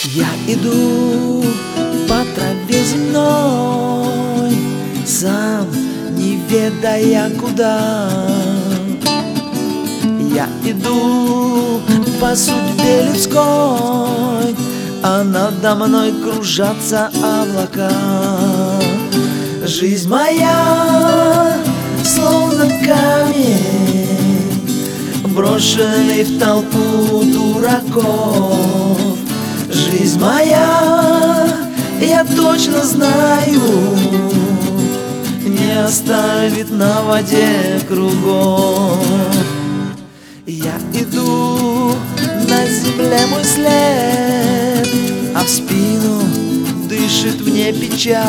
Я иду по траве земной, сам не ведая куда. Я иду по судьбе людской, а надо мной кружатся облака. Жизнь моя словно камень, брошенный в толпу дураков. Жизнь моя, я точно знаю, не оставит на воде кругов. Я иду, на земле мой след, а в спину дышит мне печаль.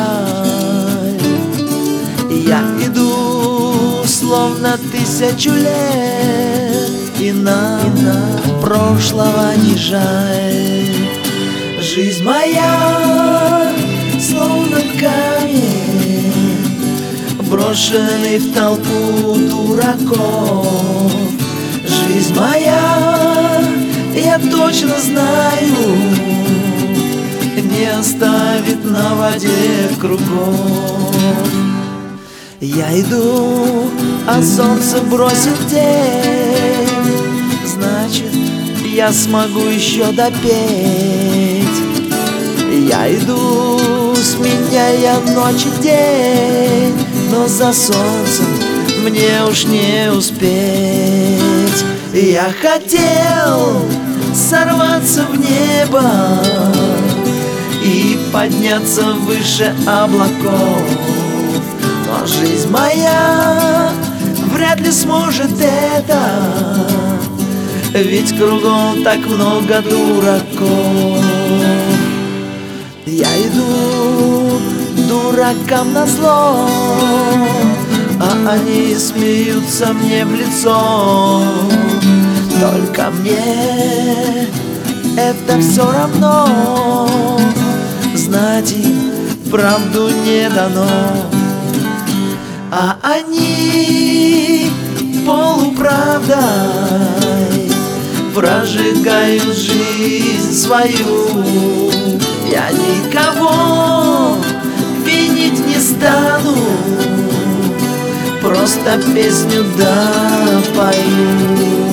Я иду, словно 1000 лет, и нам прошлого не жаль. Жизнь моя, словно камень, брошенный в толпу дураков. Жизнь моя, я точно знаю, не оставит на воде кругов. Я иду, а солнце бросит тень, значит, я смогу еще допеть. Я иду, сменяя ночь и день, но за солнцем мне уж не успеть. Я хотел сорваться в небо и подняться выше облаков, но жизнь моя вряд ли сможет это, ведь кругом так много дураков. Я иду дуракам назло, а они смеются мне в лицо. Только мне это все равно, знать им правду не дано. А они полуправдой прожигают жизнь свою. Я никого винить не стану, просто песню допою.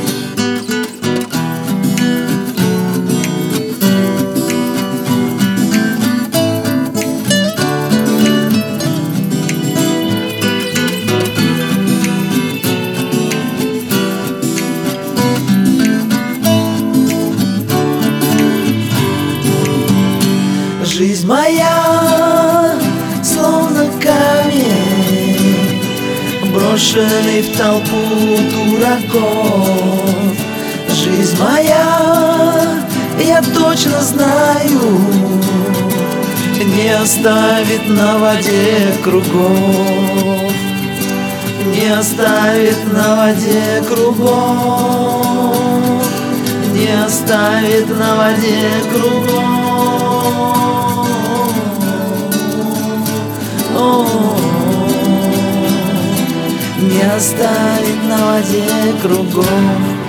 Жизнь моя, словно камень, брошенный в толпу дураков. Жизнь моя, я точно знаю, не оставит на воде кругов. Не оставит на воде кругов. Не оставит на воде кругов. Не оставит на воде кругов.